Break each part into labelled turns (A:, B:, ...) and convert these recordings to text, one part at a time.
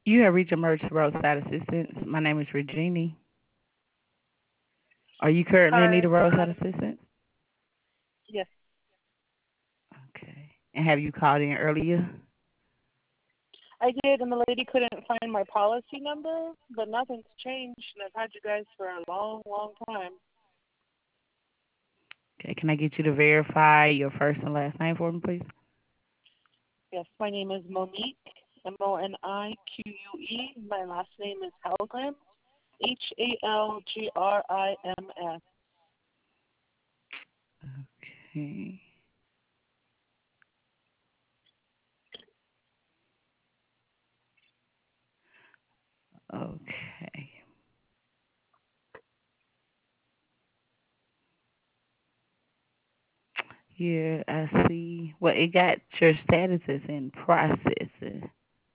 A: You have reached emergency roadside assistance. My name is Regina. Are you currently in
B: Hi.
A: need of roadside assistance?
B: Yes,
A: Okay. And have you called in earlier?
B: I did, and the lady couldn't find my policy number, but nothing's changed, and I've had you guys for a long, long time.
A: Okay. Can I get you to verify your first and last name for me, please?
B: Yes, my name is Monique, Monique. My last name is Halgrim, Halgrims.
A: Okay. Okay. Here I see. Well, it got your status is in processing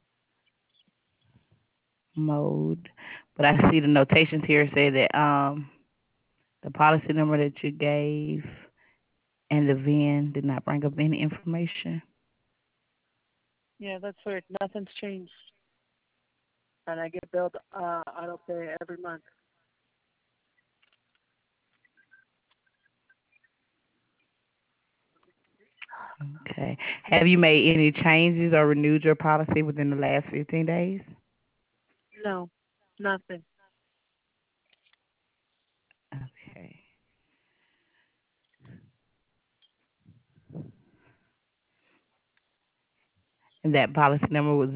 A: mode, but I see the notations here say that the policy number that you gave and the VIN did not bring up any information.
B: Yeah, that's weird. Nothing's changed, and I get billed auto pay every month.
A: Okay. Have you made any changes or renewed your policy within the last 15 days?
B: No, nothing.
A: Okay. And that policy number was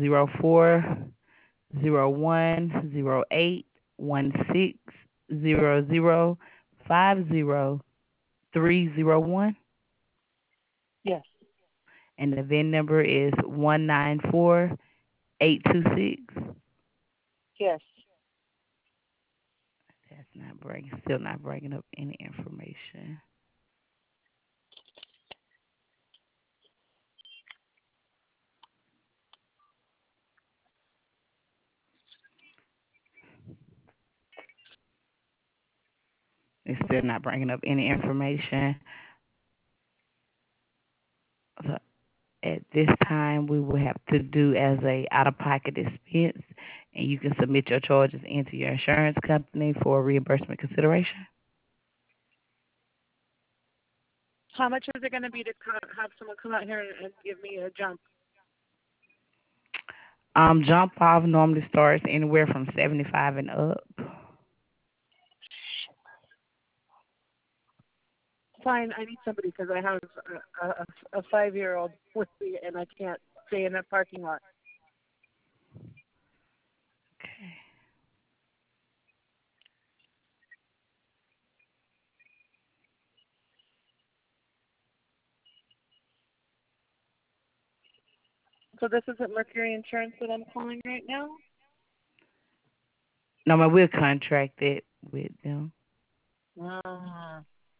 A: 0401081600500301,
B: Yes,
A: and the VIN number is 194826.
B: yes.
A: That's not still not bringing up any information. It's still not bringing up any information. So at this time, we will have to do as a out-of-pocket expense, and you can submit your charges into your insurance company for reimbursement consideration.
B: How much is it going to be to have someone come out here and give me a jump?
A: Jump off normally starts anywhere from 75 and up.
B: Fine, I need somebody because I have a 5-year-old with me, and I can't stay in that parking lot.
A: Okay.
B: So this isn't Mercury Insurance that I'm calling right now?
A: No, we're contracted with them.
B: Ah.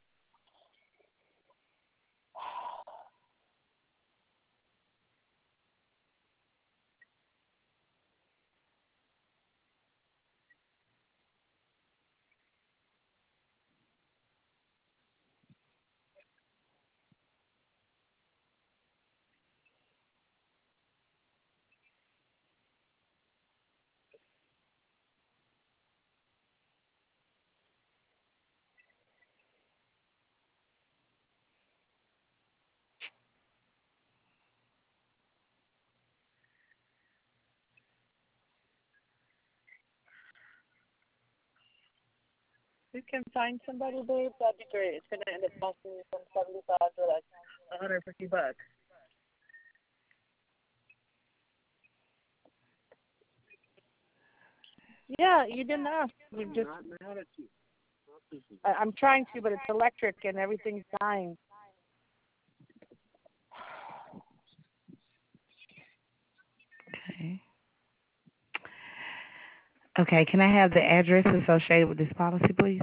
B: You can find somebody, babe, that'd be great. It's going to end up costing me from 75 to like $150. Yeah, you didn't ask. You just. I'm trying to, but it's electric and everything's dying.
A: Okay. Okay, can I have the address associated with this policy, please?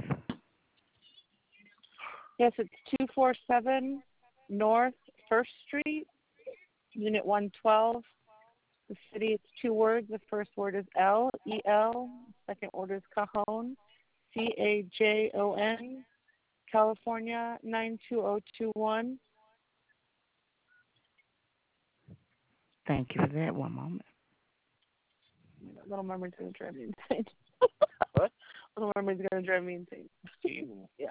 B: Yes, it's 247 North First Street, Unit 112. The city, it's two words. The first word is L-E-L. Second word is Cajon, C-A-J-O-N, California 92021.
A: Thank you for that. One moment.
B: Little Mermaid's gonna drive me insane. Little Mermaid's gonna drive me insane. Yeah.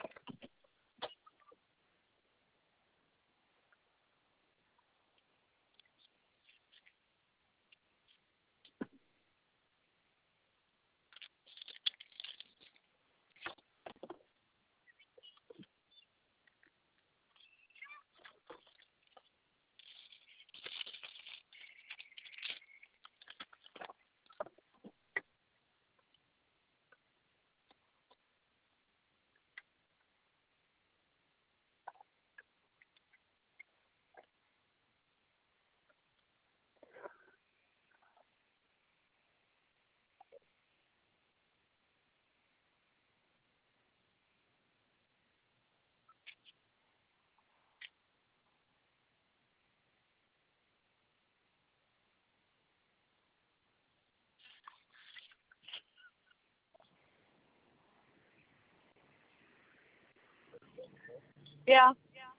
B: Yeah.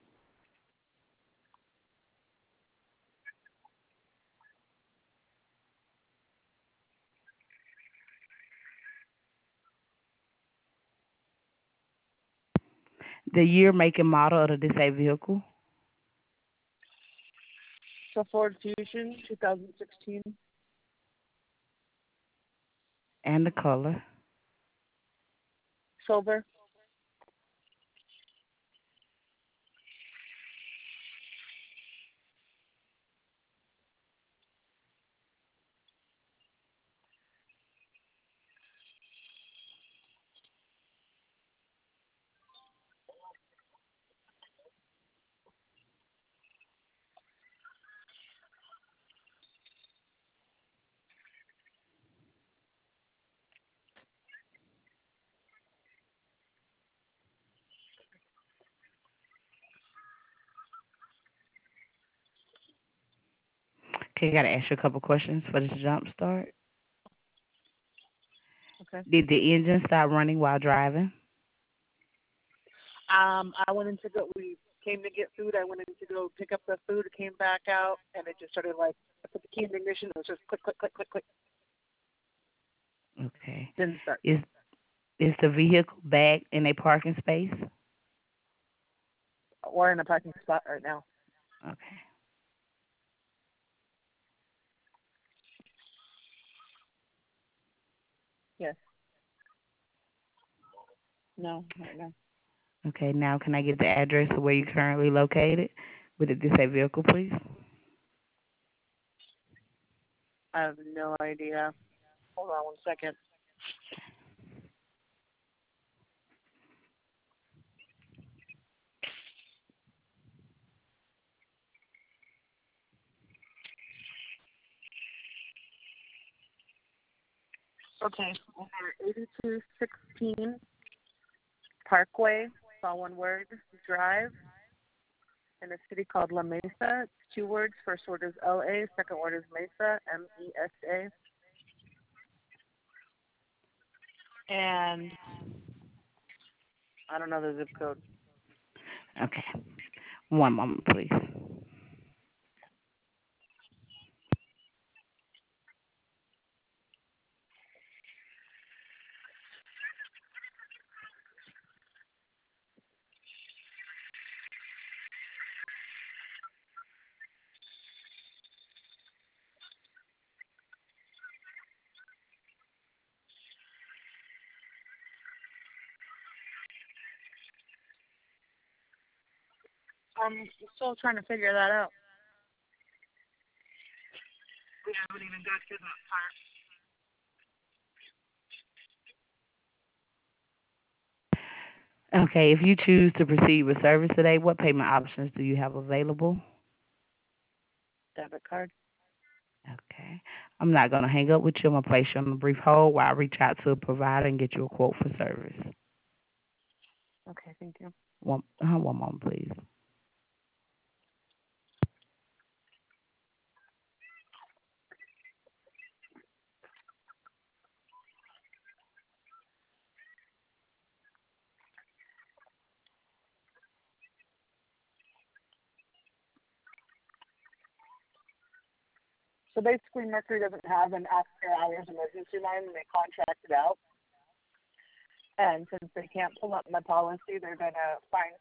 A: The year, make, and model of the disabled vehicle,
B: So Ford Fusion, 2016,
A: and the color.
B: silver.
A: Okay, gotta ask you a couple questions for this jump start.
B: Okay.
A: Did the engine stop running while driving?
B: I went in to go. We came to get food. I went in to go pick up the food. It came back out, and it just started like I put the key in the ignition. It was just click, click, click, click, click.
A: Okay.
B: Didn't start.
A: Is is the vehicle back in a parking space?
B: We're in a parking spot right now.
A: Okay.
B: Yes. No. Right now.
A: Okay. Now, can I get the address of where you're currently located with the disabled vehicle, please?
B: I have no idea. Hold on one second. Okay. 8216 Parkway. It's all one word. Drive in a city called La Mesa. It's two words. First word is L-A. Second word is Mesa. Mesa. And I don't know the zip code.
A: Okay. One moment, please.
B: I'm still trying to figure that out. We haven't even got to that part.
A: Okay. If you choose to proceed with service today, what payment options do you have available?
B: Debit card.
A: Okay. I'm not going to hang up with you. I'm going to place you on a brief hold while I reach out to a provider and get you a quote for service.
B: Okay, thank you.
A: One moment, please.
B: So basically, Mercury doesn't have an after-hours emergency line, and they contract it out. And since they can't pull up my policy, they're going to find